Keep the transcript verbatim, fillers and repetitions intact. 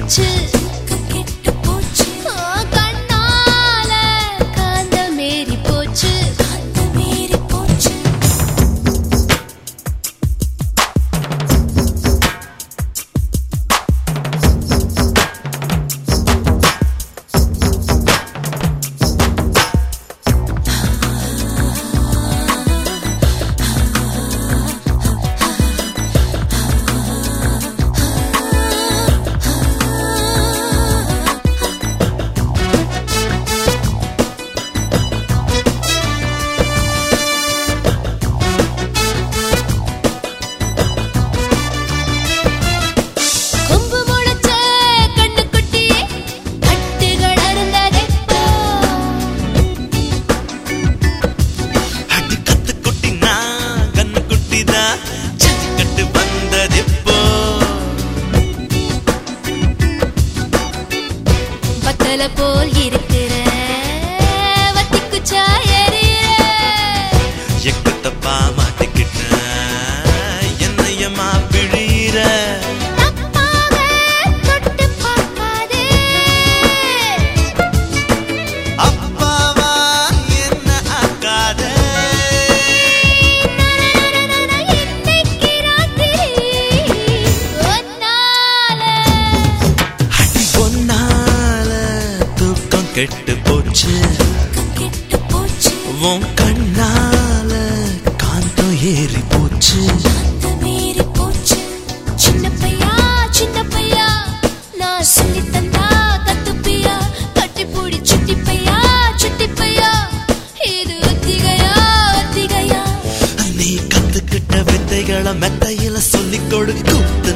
போச்சு கெட்டு போச்சு கண்ணால காந்த மேரி போச்சு காந்த மேரி போச்சு போல் இருக்கிற வத்திக்குச்சா எறிற எக்கு தப்பா மாட்டிக்கிட்ட என்னையமா பிழிற தப்பாக தொட்டு பார்க்காதே அப்பாவா என்ன ஆக்காத இன்னைக்கு ராத்திரி ஒன்னால அடி ஒன்னால தூக்கம் கெட்டு போச்சு கெட்டு போச்சு உன் கண்ணால காந்தம் ஏறி போச்சு காந்த மீறி போச்சு சின்ன பையா சின்ன பையா நான் சொல்லி தந்தா கத்துப்பியா கட்டிப்பூடி சுட்டி பையா சுட்டி பையா இது ஒத்திகையா ஒத்திகையா நீ கத்துக்கிட்ட வித்தைகளை மெத்தையில சொல்லிக் கொடுக்கும்